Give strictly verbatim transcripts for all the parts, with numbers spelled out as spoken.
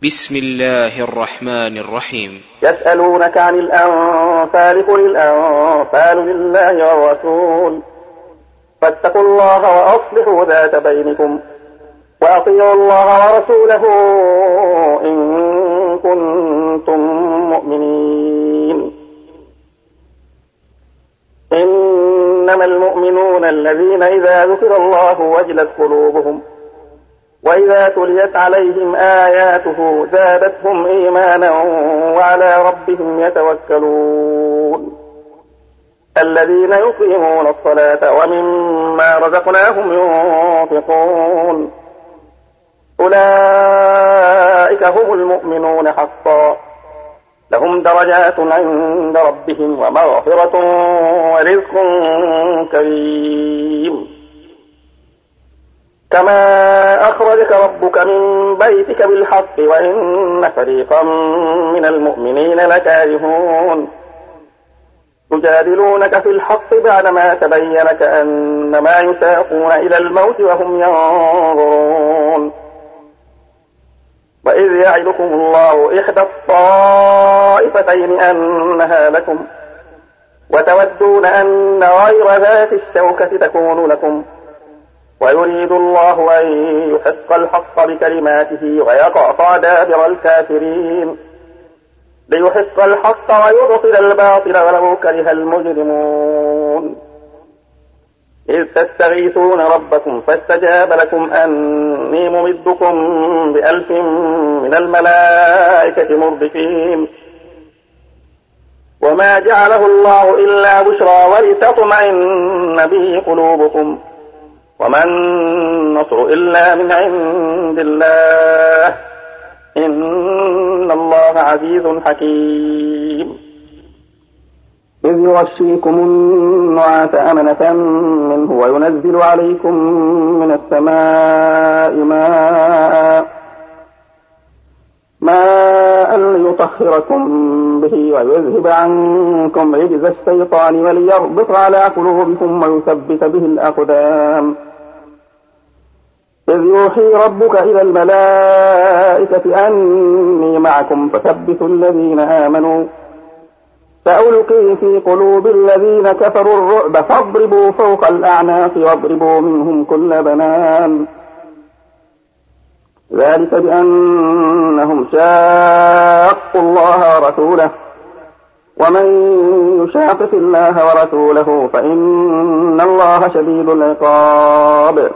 بسم الله الرحمن الرحيم. يسألونك عن الأنفال قل الأنفال لله والرسول فاتقوا الله وأصلحوا ذات بينكم وأطيعوا الله ورسوله إن كنتم مؤمنين. إنما المؤمنون الذين إذا ذكر الله وجلت قلوبهم وإذا تليت عليهم آياته زادتهم إيمانا وعلى ربهم يتوكلون. الذين يقيمون الصلاة ومما رزقناهم ينفقون أولئك هم المؤمنون حقا لهم درجات عند ربهم ومغفرة ورزق كريم. كما أخرجك ربك من بيتك بالحق وإن فريقا من المؤمنين لكارهون يجادلونك في الحق بعدما تبين كأنما يساقون إلى الموت وهم ينظرون. وإذ يعدكم الله إحدى الطائفتين أنها لكم وتودون أن غير ذات الشوكة تكون لكم ويريد الله أن يحق الحق بكلماته ويقطع دابر الكافرين ليحق الحق ويبطل الباطل ولو كره المجرمون. إذ تستغيثون ربكم فاستجاب لكم أني ممدكم بألف من الملائكة مردفين. وما جعله الله إلا بشرى ولتطمئن به قلوبكم وما النصر إلا من عند الله إن الله عزيز حكيم. إذ يغشيكم النعاس أمنة منه وينزل عليكم من السماء ماء ماء ليطهركم به ويذهب عنكم رجز الشيطان وليربط على قلوبكم ويثبت به الأقدام. إذ يوحي ربك إلى الملائكة أني معكم فثبتوا الذين آمنوا سألقي في قلوب الذين كفروا الرعب فاضربوا فوق الأعناق واضربوا منهم كل بنان. ذلك بأنهم شاقوا الله ورسوله ومن يشاقق الله ورسوله فإن الله شديد العقاب.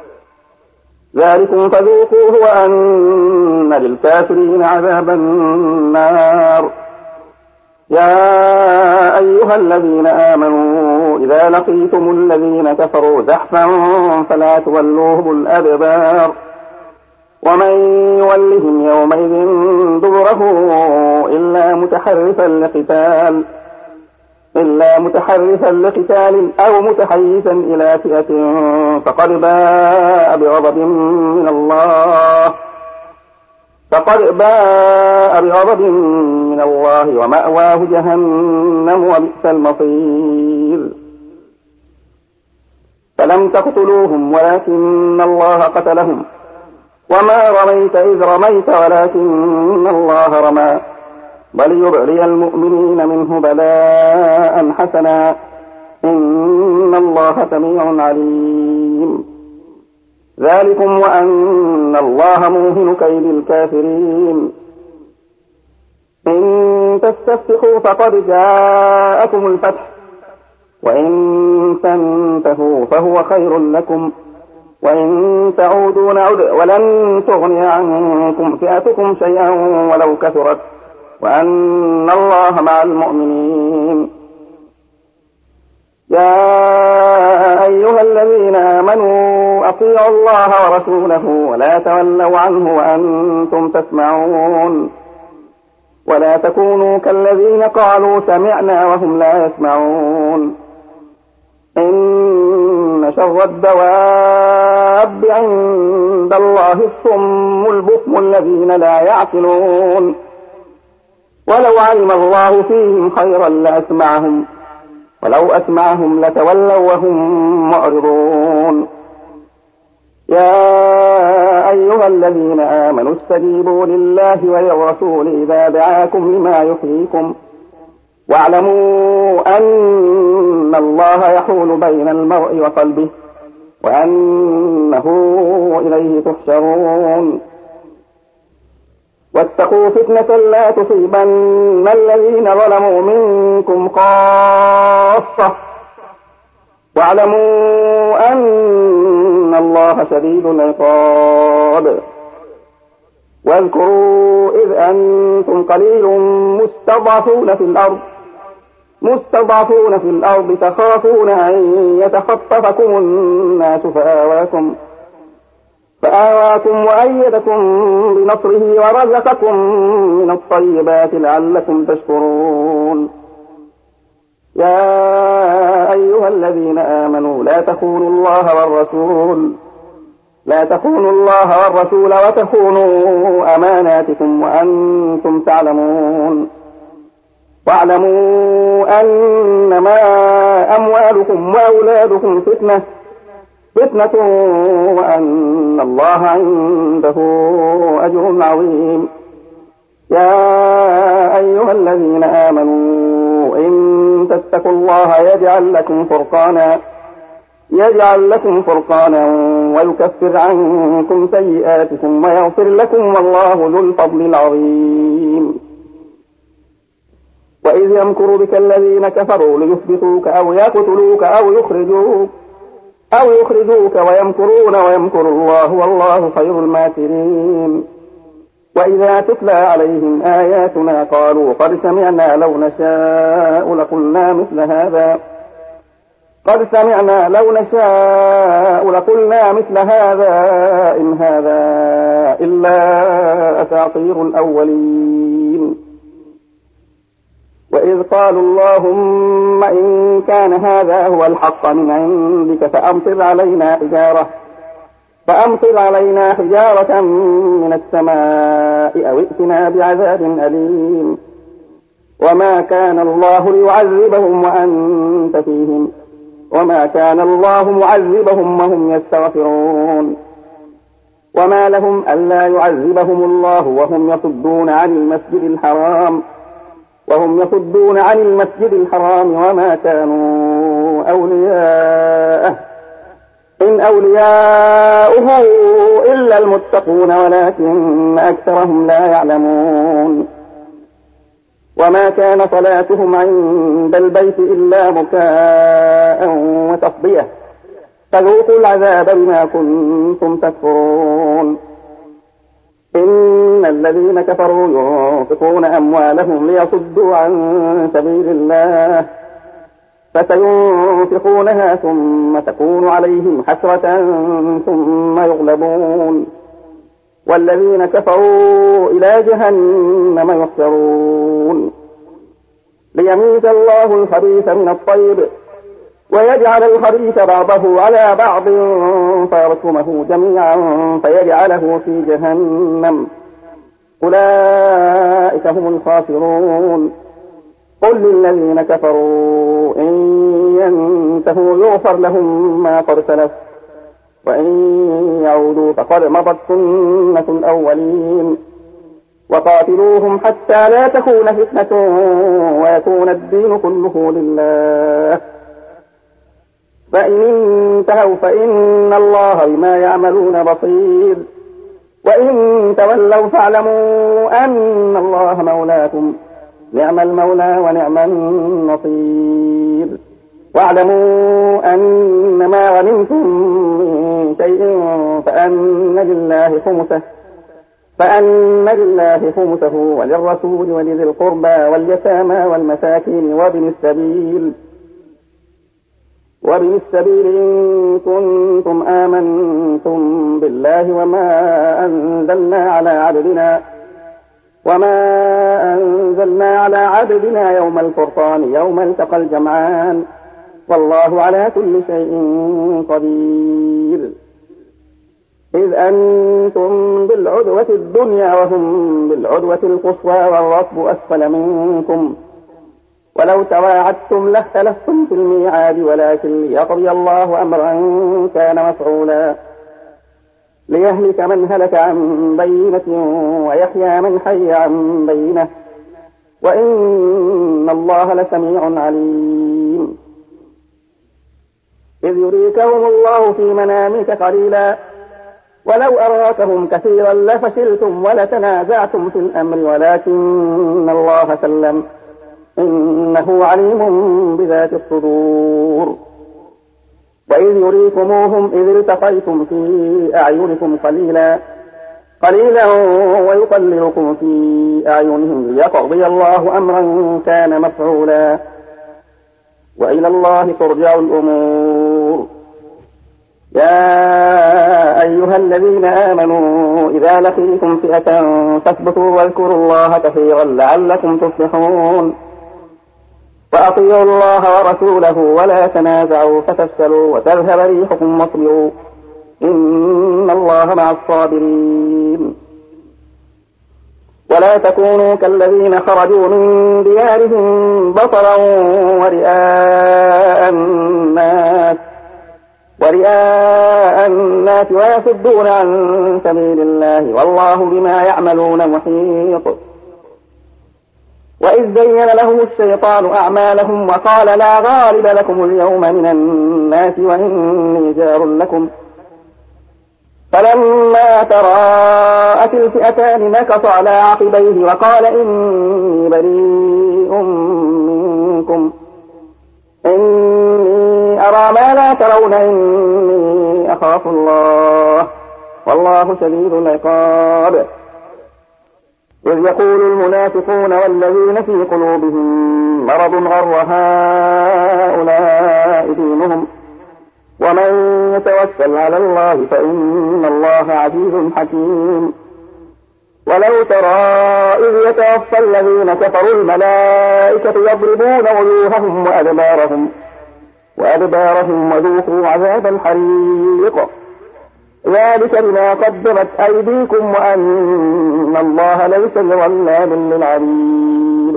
ذلكم فذوقوه وأن للكافرين عذاب النار. يا أيها الذين آمنوا إذا لقيتم الذين كفروا زحفا فلا تولوهم الأدبار ومن يولهم يومئذ دبره إلا متحرفا لقتال إلا متحرفا لقتال أو متحيزا إلى فئة فقد باء بغضب من الله فقد باء بغضب من الله ومأواه جهنم وبئس المصير. فلم تقتلوهم ولكن الله قتلهم وما رميت إذ رميت ولكن الله رمى وليبلي المؤمنين منه بلاء حسنا إن الله سميع عليم. ذلكم وأن الله موهن كيد الكافرين. إن تستفتحوا فقد جاءكم الفتح وإن تنتهوا فهو خير لكم وإن تعودوا نعد ولن تغني عنكم فئتكم شيئا ولو كثرت وأن الله مع المؤمنين. يا أيها الذين آمنوا أطيعوا الله ورسوله ولا تولوا عنه وأنتم تسمعون ولا تكونوا كالذين قالوا سمعنا وهم لا يسمعون. إن شر الدواب عند الله الصم البكم الذين لا يعقلون ولو علم الله فيهم خيرا لأسمعهم ولو أسمعهم لتولوا وهم معرضون. يا أيها الذين آمنوا استجيبوا لله وللرسول إذا دعاكم لما يحييكم واعلموا أن الله يحول بين المرء وقلبه وأنه إليه تحشرون واتقوا فتنة لا تصيبن الذين ظلموا منكم خاصة واعلموا أن الله شديد العقاب واذكروا إذ أنتم قليل مستضعفون في الأرض مستضعفون في الأرض تخافون أن يتخطفكم الناس فآواكم فآواكم وأيدكم بنصره ورزقكم من الطيبات لعلكم تشكرون يا أيها الذين آمنوا لا تخونوا الله والرسول لا تخونوا الله والرسول وتخونوا أماناتكم وأنتم تعلمون واعلموا أنما أموالكم وأولادكم فتنة فتنة وأن الله عنده أجر عظيم يا أيها الذين آمنوا إن تتقوا الله يجعل لكم فرقانا يجعل لكم فرقانا ويكفر عنكم سيئاتكم ويغفر لكم والله ذو الفضل العظيم وإذ يمكر بك الذين كفروا ليثبتوك أو يقتلوك أو يخرجوك أو يخرجوك ويمكرون ويمكر الله والله خير الماكرين وإذا تتلى عليهم آياتنا قالوا قد سمعنا لو نشاء لقلنا مثل هذا قد سمعنا لو نشاء لقلنا مثل هذا إن هذا إلا أساطير الأولين وإذ قالوا اللهم إن كان هذا هو الحق من عندك فأمطر علينا حجارة فأمطر علينا حجارة من السماء أو ائتنا بعذاب أليم وما كان الله ليعذبهم وأنت فيهم وما كان الله معذبهم وهم يستغفرون وما لهم ألا يعذبهم الله وهم يصدون عن المسجد الحرام وهم يصدون عن المسجد الحرام وما كانوا أولياءه إن أولياؤه إلا المتقون ولكن أكثرهم لا يعلمون وما كان صلاتهم عند البيت إلا بكاء وتصدية فذوقوا العذاب بما كنتم تكفرون إن الذين كفروا ينفقون أموالهم ليصدوا عن سبيل الله فسينفقونها ثم تكون عليهم حسرة ثم يغلبون والذين كفروا إلى جهنم يحشرون ليميز الله الخبيث من الطيب ويجعل الخبيث بعضه على بعض فيركمه جميعا فيجعله في جهنم أولئك هم الخاسرون قل للذين كفروا إن ينتهوا يغفر لهم ما قد سلف وإن يعودوا فقد مضت سنة الأولين وقاتلوهم حتى لا تكون فتنة ويكون الدين كله لله فإن انتهوا فإن الله بما يعملون بصير وإن تولوا فاعلموا أن الله مولاكم نعم المولى ونعم النصير واعلموا أن ما غنمتم من شيء فأن لله خمسه فأن لله خمسه وللرسول ولذي القربى واليتامى والمساكين وابن السبيل وابن السبيل إن كنتم آمنتم بالله وما أنزلنا على عبدنا وما أنزلنا على عبدنا يوم الفرقان يوم التقى الجمعان والله على كل شيء قدير إذ أنتم بالعدوة الدنيا وهم بالعدوة القصوى والركب أسفل منكم ولو تواعدتم لاختلفتم في الميعاد ولكن ليقضي الله أمرا كان مفعولا ليهلك من هلك عن بينة ويحيى من حي عن بينة وإن الله لسميع عليم. إذ يريكهم الله في منامك قليلا ولو أراكهم كثيرا لفشلتم ولتنازعتم في الأمر ولكن الله سلم إنه عليم بذات الصدور. وإذ يريكموهم إذ التقيتم في أعينكم قليلا قليلا ويقللكم في أعينهم ليقضي الله أمرا كان مفعولا وإلى الله ترجع الأمور. يا أيها الذين آمنوا إذا لقيتم فئة فاثبتوا واذكروا الله كثيرا لعلكم تفلحون. وأطيعوا الله ورسوله ولا تنازعوا فتفشلوا وتذهب ريحكم واصبروا إن الله مع الصابرين. ولا تكونوا كالذين خرجوا من ديارهم بطرا ورئاء الناس ورئاء الناس ويصدون عن سبيل الله والله بما يعملون محيط. وإذ زين لهم الشيطان أعمالهم وقال لا غالب لكم اليوم من الناس وإني جار لكم فلما تراءت الفئتان نكص على عقبيه وقال إني بريء منكم إني أرى ما لا ترون إني أخاف الله والله شديد العقاب. إذ يقول المنافقون والذين في قلوبهم مرض غر هؤلاء دينهم ومن يتوكل على الله فإن الله عزيز حكيم. ولو ترى إذ يتوفى الذين كفروا الملائكة يضربون وجوههم وأدبارهم وأدبارهم وذوقوا عذاب الحريق ذلك بما قدمت أيديكم وأن الله ليس بظلام للعبيد.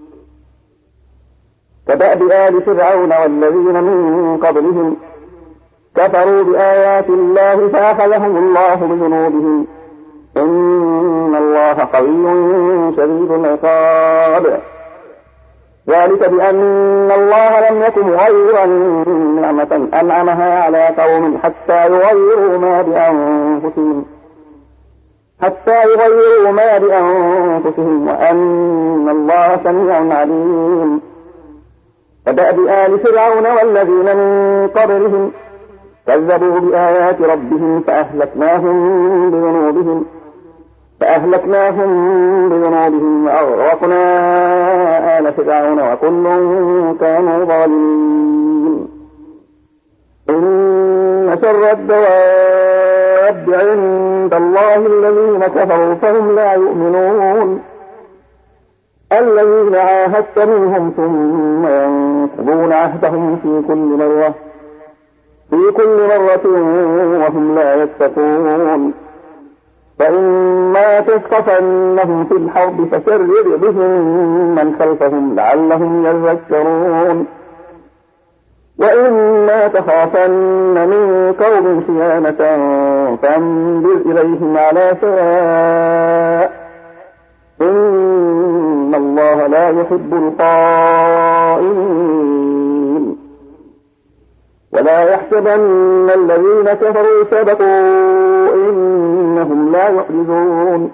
كدأب آل فرعون والذين من قبلهم كفروا بآيات الله فأخذهم الله بذنوبهم إن الله قوي شديد العقاب. ذلك بأن الله لم يكن مغيرا نعمة أنعمها على قوم حتى يغيروا ما بأنفسهم حتى يغيروا ما بأنفسهم وأن الله سميع عليم. كدأب آل فرعون والذين من قبلهم كذبوا بآيات ربهم فأهلكناهم بذنوبهم فأهلكناهم بذنوبهم وأغرقنا آل فرعون وكل كانوا ظالمين. إن شر الدواب عند الله الذين كفروا فهم لا يؤمنون الذين عاهدت منهم ثم ينقضون عهدهم في كل مرة في كل مرة وهم لا يتقون. فإما تثقفنهم في الحرب فشرد بهم من خلفهم لعلهم يذكرون. وإما تخافن من قوم خيانة فانبذ إليهم على سواء إن الله لا يحب الخائنين. ولا يحسبن الذين كفروا سبقوا إنهم لا يعجزون.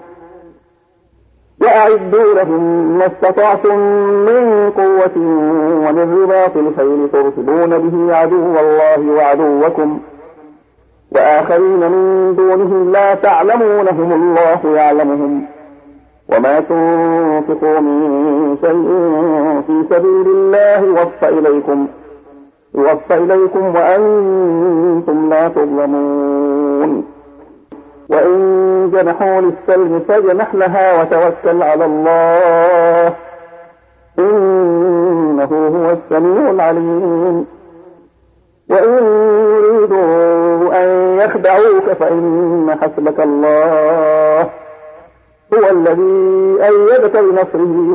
وأعدوا لهم ما استطعتم من قوة ومن رباط الخيل ترهبون به عدو الله وعدوكم وآخرين من دونهم لا تعلمونهم الله يعلمهم وما تنفقوا من شيء في سبيل الله يوفى إليكم يوفى إليكم وأنتم لا تظلمون. وإن جنحوا للسلم فاجنح لها وتوكل على الله إنه هو السميع العليم. وإن يريدوا أن يخدعوك فإن حسبك الله هو الذي أيدك بنصره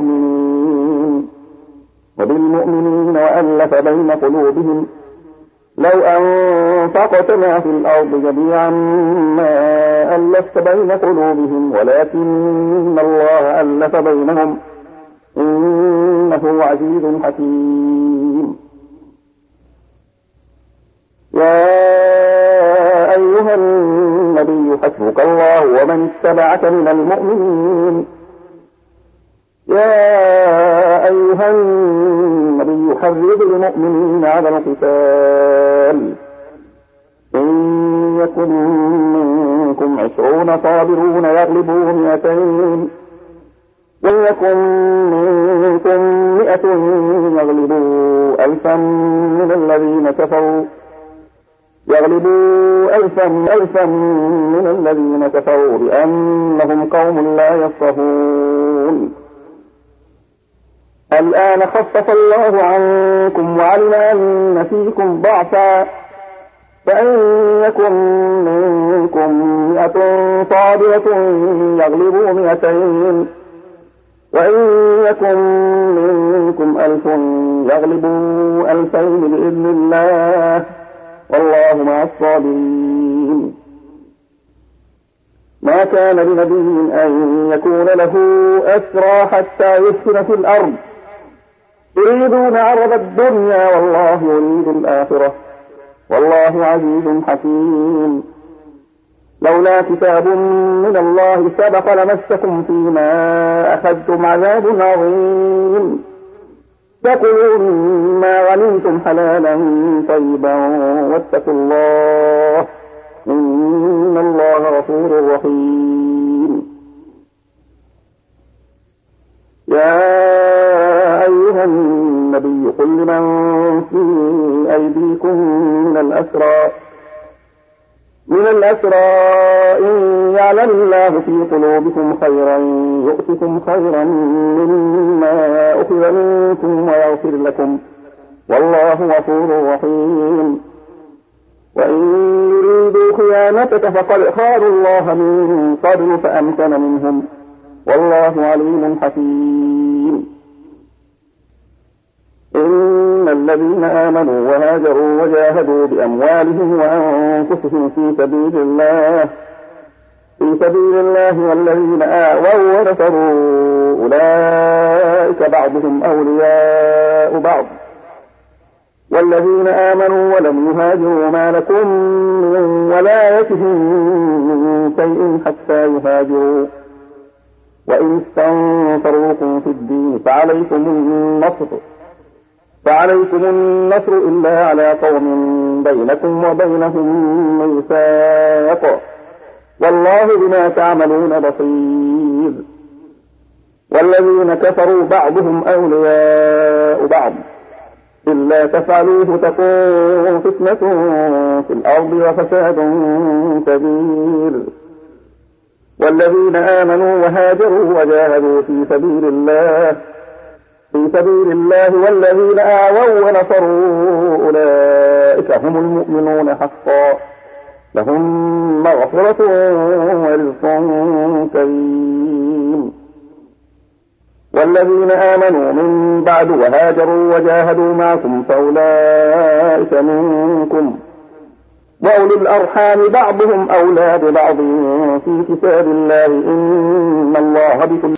وبالمؤمنين وبالمؤمنين وألف بين قلوبهم لو أنفقت ما في الأرض جميعا ما ألفت بين قلوبهم ولكن الله ألف بينهم إنه عزيز حكيم. يا أيها النبي حسبك الله ومن اتبعك من المؤمنين. يا أيها النبي حرض المؤمنين على القتال إن يكن منكم عشرون صابرون يغلبوا مئتين وإن يكن منكم مئة يغلبوا ألفا من الذين كفروا يغلبوا ألفا ألفا من الذين كفروا بأنهم قوم لا يفقهون. الآن خفف الله عنكم وعلم أن فيكم ضعفا فإن يكن منكم مئة صابرة يغلبوا مئتين وإن يكن منكم ألف يغلبوا ألفين بإذن الله والله مع الصابرين. ما كان لنبي أن يكون له أسرى حتى يسكن في الأرض يريدون عرض الدنيا والله يريد الآخرة والله عزيز حكيم. لولا كتاب من الله سبق لمسكم فيما أخذتم عذاب عظيم. فكلوا مما غنمتم حلالا طيبا واتقوا الله إن الله غفور رحيم. يا أيها النبي قل لمن في أيديكم من الأسرى من الأسرى إن يعلم الله في قلوبكم خيرا يؤتكم خيرا مما أخذ منكم ويغفر لكم والله غفور رحيم. وإن يريدوا خيانتك فقد خانوا الله من قبل فأمكن منهم والله عليم حكيم. إن الذين آمنوا وهاجروا وجاهدوا بأموالهم وأنفسهم في سبيل الله في سبيل الله والذين آووا ونصروا أولئك بعضهم أولياء بعض والذين آمنوا ولم يهاجروا ما لكم من ولايتهم من شيء حتى يهاجروا وإن استنصروكم في الدين فعليكم النصر فعليكم النصر إلا على قوم بينكم وبينهم ميثاق والله بما تعملون بصير. والذين كفروا بعضهم أولياء بعض إلا تفعلوه تكون فتنة في الأرض وفساد كبير. والذين آمنوا وهاجروا وجاهدوا في سبيل الله في سبيل الله والذين آووا ونصروا أولئك هم المؤمنون حقا لهم مغفرة ورزق كريم. والذين آمنوا من بعد وهاجروا وجاهدوا معكم فأولئك منكم وأولي الأرحام بعضهم أولى ببعض في كتاب الله إن الله بكل